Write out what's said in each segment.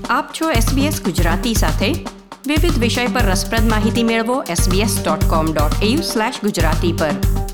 આપ છો SBS ગુજરાતી સાથે. વિવિધ વિષય પર રસપ્રદ માહિતી મેળવો sbs.com.au/gujarati પર.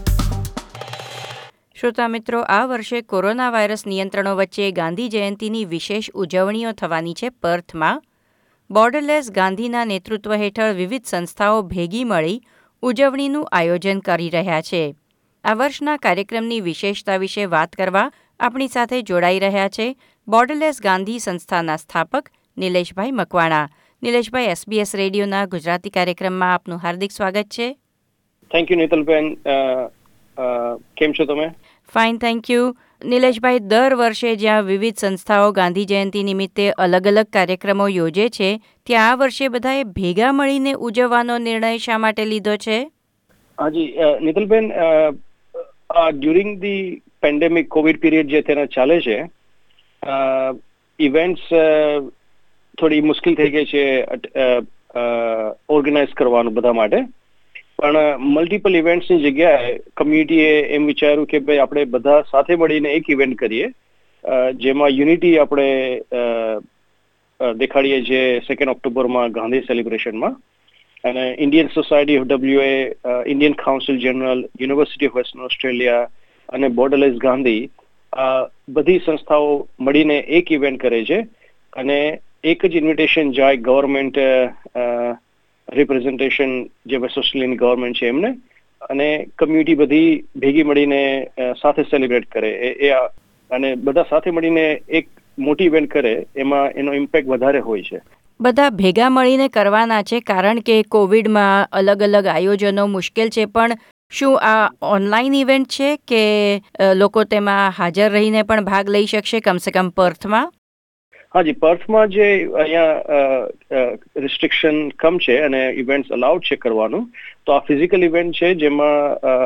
શ્રોતા મિત્રો, આ વર્ષે કોરોના વાયરસ નિયંત્રણો વચ્ચે ગાંધી જયંતિની વિશેષ ઉજવણીઓ થવાની છે પર્થમાં. બોર્ડરલેસ ગાંધીના નેતૃત્વ હેઠળ વિવિધ સંસ્થાઓ ભેગી મળી ઉજવણીનું આયોજન કરી રહ્યા છે. આ વર્ષના કાર્યક્રમની વિશેષતા વિશે વાત કરવા આપણી સાથે જોડાઈ રહ્યા છે બોર્ડરલેસ ગાંધી સંસ્થાના સ્થાપક નિલેશભાઈ મકવાણા. નિલેશભાઈ, SBS રેડિયોના ગુજરાતી કાર્યક્રમમાં આપનું હાર્દિક સ્વાગત છે. થેન્ક યુ નીતલબેન. કેમ છો તમે? Fine, thank you. નિલેશભાઈ, દર વર્ષે જ્યાં વિવિધ સંસ્થાઓ ગાંધી જયંતિ નિમિત્તે અલગ અલગ કાર્યક્રમો યોજે છે, ત્યાં આ વર્ષે બધાએ ભેગા મળીને ઉજવવાનો નિર્ણય શા માટે લીધો છે? હાજી નીતલબેન, during the pandemic covid period જે તેના ચાલે છે, ઇવેન્ટ્સ થોડી મુશ્કેલ થઈ ગઈ છે ઓર્ગેનાઇઝ કરવાનું બધા માટે. પણ મલ્ટિપલ ઇવેન્ટ્સની જગ્યાએ કમ્યુનિટીએ એમ વિચાર્યું કે ભાઈ આપણે બધા સાથે મળીને એક ઇવેન્ટ કરીએ જેમાં યુનિટી આપણે દેખાડીએ છીએ 2 ઓક્ટોબરમાં ગાંધી સેલિબ્રેશનમાં. અને Indian society of WA, Indian council general, university of western Australia અને બોર્ડરલેસ ગાંધી બધી સંસ્થાઓ મળીને એક ઇવેન્ટ કરે છે. અને એક જ ઇન્વિટેશન જાય ગવર્મેન્ટ રિપ્રેઝન્ટેશન જે વેસ્ટ ઓસ્ટ્રેલિયાની ગવર્મેન્ટ છે એમને, અને કમ્યુનિટી બધી ભેગી મળીને સાથે સેલિબ્રેટ કરે અને બધા સાથે મળીને એક મોટી ઇવેન્ટ કરે, એમાં એનો ઇમ્પેક્ટ વધારે હોય છે. બધા ભેગા મળીને કરવાના છે કારણ કે કોવિડમાં અલગ અલગ આયોજનો મુશ્કેલ છે. પણ શું આ ઓનલાઈન ઇવેન્ટ છે કે લોકો તેમાં હાજર રહીને પણ ભાગ લઈ શકશે, કમસે કમ પર્થમાં? હાજી, પર્થમાં જે અહીંયા રિસ્ટ્રિક્શન કમ છે અને ઇવેન્ટ્સ અલાઉડ છે કરવાનું, તો આ ફિઝિકલ ઇવેન્ટ છે જેમાં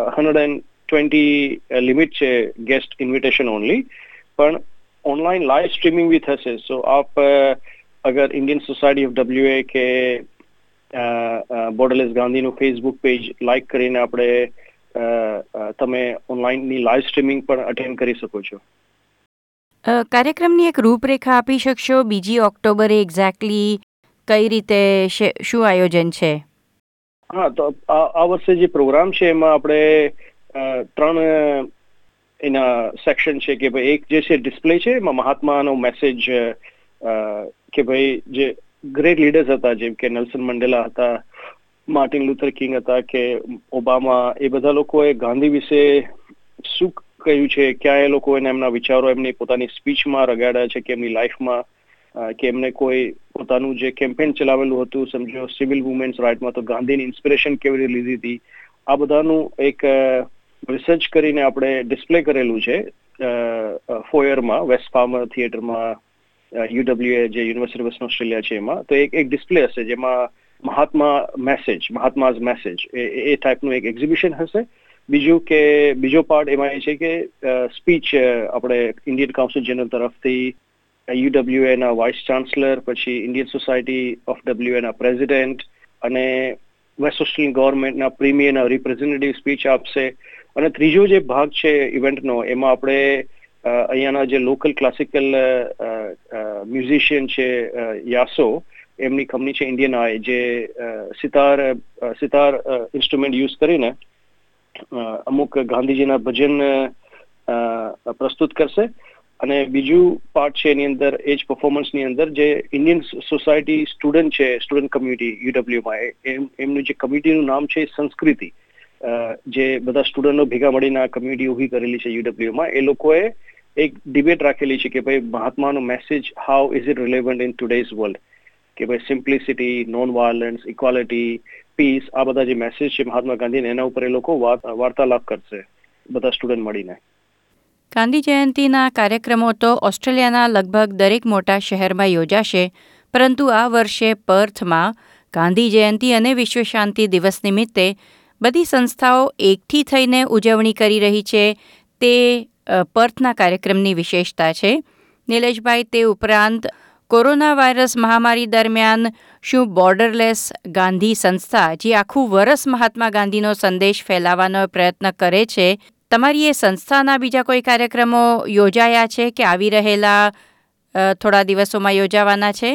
120 લિમિટ છે ગેસ્ટ ઇન્વિટેશન ઓનલી. પણ ઓનલાઈન લાઈવ સ્ટ્રીમિંગ બી થશે. સો આપ અગર ઇન્ડિયન સોસાયટી ઓફ WA કે બોર્ડરલેસ ગાંધીનું ફેસબુક પેજ લાઈક કરીને આપણે તમે ઓનલાઈનની લાઈવ સ્ટ્રીમિંગ પણ અટેન્ડ કરી શકો છો. કાર્યક્રમની એક રૂપરેખા આપી શકશો? 2 ઓક્ટોબરે એક્ઝેક્ટલી કઈ રીતે, શું આયોજન છે? હા, તો આ વર્ષે જે પ્રોગ્રામ છે એમાં આપણે 3 એના સેક્શન છે કે ભાઈ એક જે છે ડિસ્પ્લે છે, એમાં મહાત્માનો મેસેજ કે ભાઈ જે ગ્રેટ લીડર્સ હતા જેમ કે નેલ્સન મંડેલા હતા, માર્ટિન લુથર કિંગ હતા કે ઓબામા, એ બધા લોકોએ ગાંધી વિશે શું કહ્યું છે, ક્યાં એ લોકો એમના વિચારો એમની પોતાની સ્પીચમાં રગાડ્યા છે કે એમની લાઈફમાં, કે એમને કોઈ પોતાનું જે કેમ્પેન ચલાવેલું હતું, સમજો સિવિલ વુમેન્સ રાઇટમાં, તો ગાંધીની ઇન્સ્પિરેશન કેવી રીતે લીધી હતી, આ બધાનું એક રિસર્ચ કરીને આપણે ડિસ્પ્લે કરેલું છે ફોયરમાં, વેસ્ટ ફાર્મર થિયેટરમાં, UWA જે યુનિવર્સિટી ઓફ વેસ્ટર્ન ઓસ્ટ્રેલિયા છે એમાં. તો એક ડિસ્પ્લે હશે જેમાં મહાત્માઝ મેસેજ એ ટાઈપનું એક એક્ઝિબિશન હશે. બીજો પાર્ટ એમાં એ છે કે સ્પીચ આપણે ઇન્ડિયન કાઉન્સિલ જનરલ તરફથી UWA ના વાઇસ ચાન્સલર, પછી ઇન્ડિયન સોસાયટી ઓફ WA ના પ્રેસિડેન્ટ અને વેસ્ટ ઓસ્ટ્રેલિયન ગવર્મેન્ટના પ્રીમિયરના રિપ્રેઝેન્ટેટિવ સ્પીચ આપશે. અને ત્રીજો જે ભાગ છે ઇવેન્ટનો, એમાં આપણે અહીંયાના જે લોકલ ક્લાસિકલ મ્યુઝિશિયન છે યાસો, એમની કંપની છે ઇન્ડિયન આઈ, જે સિતાર ઇન્સ્ટ્રુમેન્ટ યુઝ કરીને અમુક ગાંધીજીના ભજન પ્રસ્તુત કરશે. અને બીજું પાર્ટ છે એની અંદર એ જ પરફોર્મન્સની અંદર જે ઇન્ડિયન સોસાયટી સ્ટુડન્ટ છે, સ્ટુડન્ટ કમ્યુનિટી UWમાં, એમનું જે કમ્યુનિટીનું નામ છે સંસ્કૃતિ, જે બધા સ્ટુડન્ટો ભેગા મળીને આ કમ્યુનિટી ઊભી કરેલી છે UWમાં, એ લોકોએ એક ડિબેટ રાખેલી છે કે ભાઈ મહાત્માનો message how is it relevant in today's world, કે ભાઈ simplicity, non violence, equality, peace, આ બધા જે મેસેજ છે મહાત્મા ગાંધીને, એના ઉપર એ લોકો વાર્તાલાપ કરશે બધા સ્ટુડન્ટ મળીને. ગાંધી જયંતિના કાર્યક્રમો તો ઓસ્ટ્રેલિયાના લગભગ દરેક મોટા શહેરમાં યોજાશે, પરંતુ આ વર્ષે પર્થમાં ગાંધી જયંતિ અને વિશ્વ શાંતિ દિવસ નિમિત્તે બધી સંસ્થાઓ એકઠી થઈને ઉજવણી કરી રહી છે. તે પર્થના કાર્યક્રમની વિશેષતા છે. નિલેશભાઈ, તે ઉપરાંત કોરોના વાયરસ મહામારી દરમિયાન શું બોર્ડરલેસ ગાંધી સંસ્થા, જે આખું વર્ષ મહાત્મા ગાંધીનો સંદેશ ફેલાવવાનો પ્રયત્ન કરે છે, તમારી એ સંસ્થાના બીજા કોઈ કાર્યક્રમો યોજાયા છે કે આવી રહેલા થોડા દિવસોમાં યોજાવાના છે?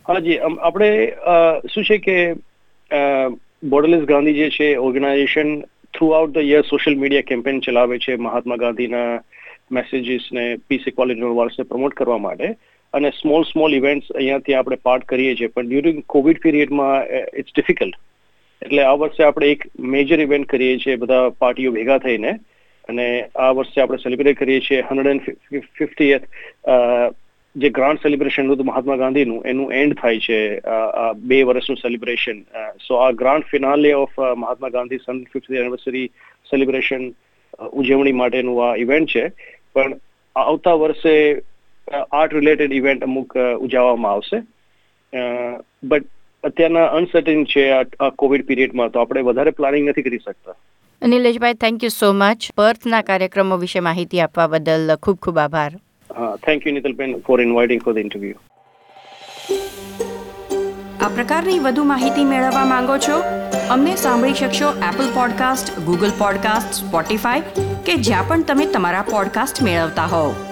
હાજી, આપણે શું છે કે બોર્ડરલેસ ગાંધી જે છે organisation throughout the year social media campaign ચલાવે છે મહાત્મા ગાંધીના મેસેજીસને, પીસ ઇક્વાલિટી વોર્સને પ્રમોટ કરવા માટે, અને સ્મોલ ઇવેન્ટ્સ અહીંયાથી આપણે પાર્ટ કરીએ છીએ. પણ ડ્યુરિંગ કોવિડ પીરિયડમાં ઇટ્સ ડિફિકલ્ટ, એટલે આ વર્ષે આપણે એક મેજર ઇવેન્ટ કરીએ છીએ બધા પાર્ટીઓ ભેગા થઈને, અને આ વર્ષે આપણે સેલિબ્રેટ કરીએ છીએ 150th જે ગ્રાન્ડ સેલિબ્રેશન હતું મહાત્મા ગાંધીનું, એનું એન્ડ થાય છે 2 વર્ષનું સેલિબ્રેશન. સો આ grand finale of Mahatma Gandhi 150th anniversary celebration ઉજવણી માટેનું આ ઇવેન્ટ છે. પણ આવતા વર્ષે આર્ટ રિલેટેડ ઇવેન્ટ અમુક ઉજવવામાં આવશે. બટ અત્યારના અનસર્ટેન છે આ કોવિડ પીરિયડમાં, તો આપણે વધારે પ્લાનિંગ નથી કરી શકતા. Nileshbhai, thank you so much. પર્થના કાર્યક્રમો વિશે માહિતી આપવા બદલ ખૂબ ખૂબ આભાર. હા, thank you Nitalben for inviting for the interview. આ પ્રકારની વધુ માહિતી મેળવવા માંગો છો? અમને સાંભળી શકશો Apple podcast, Google podcast, Spotify કે જ્યાં પણ તમે તમારા પોડકાસ્ટ મેળવતા હોવ.